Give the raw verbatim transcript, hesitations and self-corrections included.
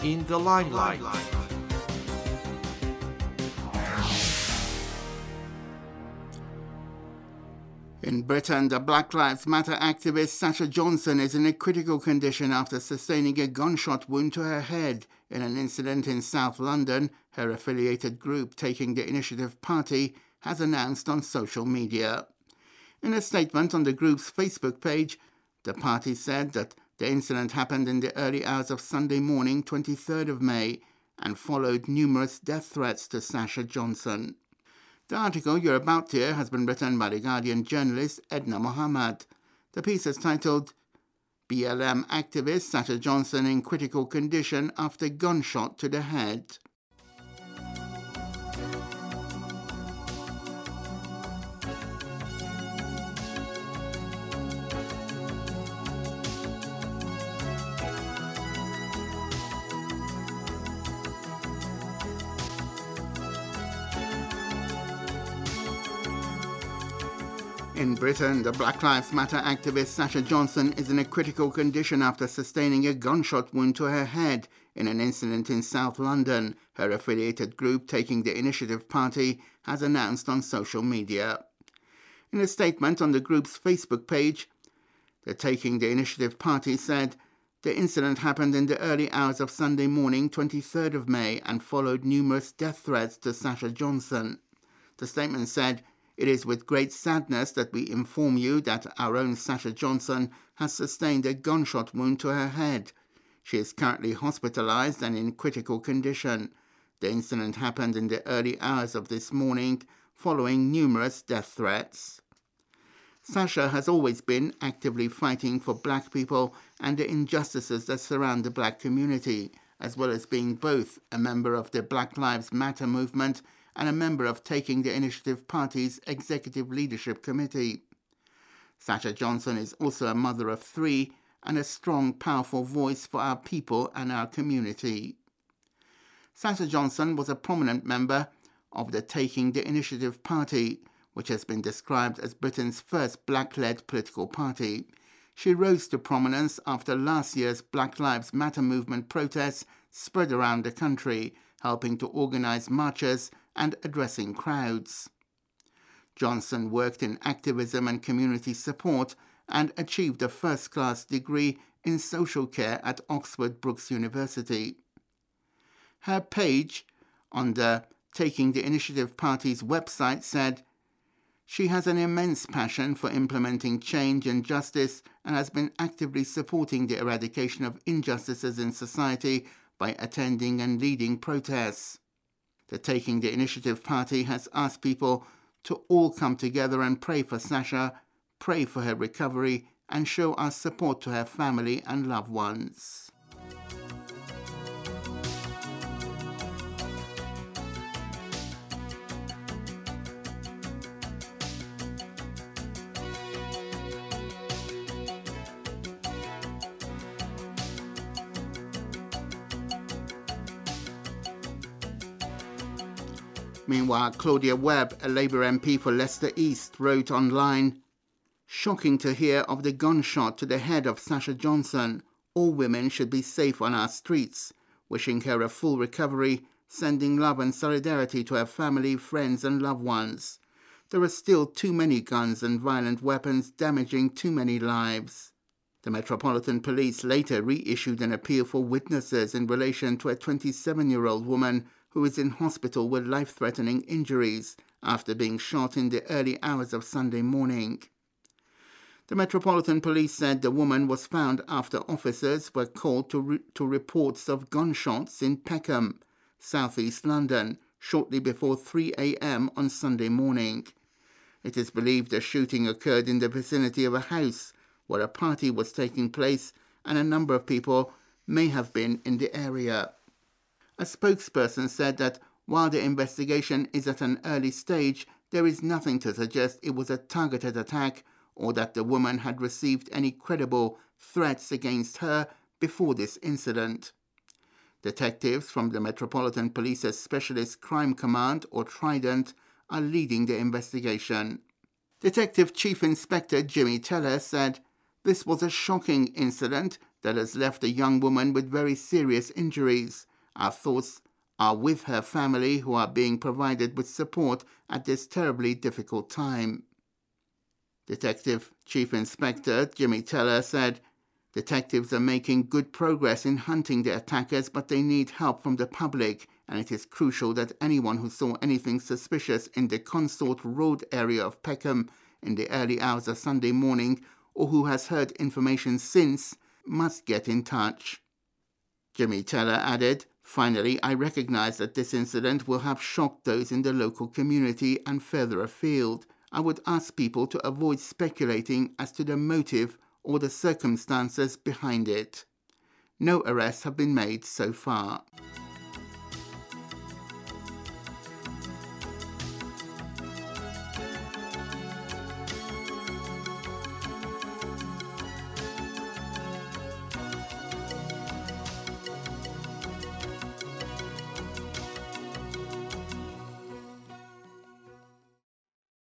in the limelight. In Britain, the Black Lives Matter activist Sasha Johnson is in a critical condition after sustaining a gunshot wound to her head in an incident in South London, her affiliated group Taking the Initiative Party has announced on social media. In a statement on the group's Facebook page, the party said that the incident happened in the early hours of Sunday morning, twenty-third of May, and followed numerous death threats to Sasha Johnson. The article you're about to hear has been written by The Guardian journalist Edna Mohammed. The piece is titled B L M Activist Sasha Johnson in Critical Condition After Gunshot to the Head. In Britain, the Black Lives Matter activist Sasha Johnson is in a critical condition after sustaining a gunshot wound to her head in an incident in South London, her affiliated group Taking the Initiative Party has announced on social media. In a statement on the group's Facebook page, the Taking the Initiative Party said, the incident happened in the early hours of Sunday morning, twenty-third of May, and followed numerous death threats to Sasha Johnson. The statement said, it is with great sadness that we inform you that our own Sasha Johnson has sustained a gunshot wound to her head. She is currently hospitalized and in critical condition. The incident happened in the early hours of this morning, following numerous death threats. Sasha has always been actively fighting for black people and the injustices that surround the black community, as well as being both a member of the Black Lives Matter movement and a member of Taking the Initiative Party's Executive Leadership Committee. Sasha Johnson is also a mother of three and a strong, powerful voice for our people and our community. Sasha Johnson was a prominent member of the Taking the Initiative Party, which has been described as Britain's first black-led political party. She rose to prominence after last year's Black Lives Matter movement protests spread around the country, helping to organize marches and addressing crowds. Johnson worked in activism and community support and achieved a first-class degree in social care at Oxford Brookes University. Her page on the Taking the Initiative Party's website said, she has an immense passion for implementing change and justice and has been actively supporting the eradication of injustices in society by attending and leading protests. The Taking the Initiative Party has asked people to all come together and pray for Sasha, pray for her recovery, and show our support to her family and loved ones. Meanwhile, Claudia Webb, a Labour M P for Leicester East, wrote online, shocking to hear of the gunshot to the head of Sasha Johnson. All women should be safe on our streets. Wishing her a full recovery, sending love and solidarity to her family, friends and loved ones. There are still too many guns and violent weapons damaging too many lives. The Metropolitan Police later reissued an appeal for witnesses in relation to a twenty-seven-year-old woman who is in hospital with life-threatening injuries after being shot in the early hours of Sunday morning. The Metropolitan Police said the woman was found after officers were called to, re- to reports of gunshots in Peckham, southeast London, shortly before three a.m. on Sunday morning. It is believed the shooting occurred in the vicinity of a house where a party was taking place and a number of people may have been in the area. A spokesperson said that while the investigation is at an early stage, there is nothing to suggest it was a targeted attack or that the woman had received any credible threats against her before this incident. Detectives from the Metropolitan Police's Specialist Crime Command, or Trident, are leading the investigation. Detective Chief Inspector Jimmy Teller said, "This was a shocking incident that has left a young woman with very serious injuries. Our thoughts are with her family, who are being provided with support at this terribly difficult time. Detective Chief Inspector Jimmy Teller said, "Detectives are making good progress in hunting the attackers, but they need help from the public, and it is crucial that anyone who saw anything suspicious in the Consort Road area of Peckham in the early hours of Sunday morning, or who has heard information since, must get in touch." Jimmy Teller added, "Finally, I recognize that this incident will have shocked those in the local community and further afield. I would ask people to avoid speculating as to the motive or the circumstances behind it." No arrests have been made so far.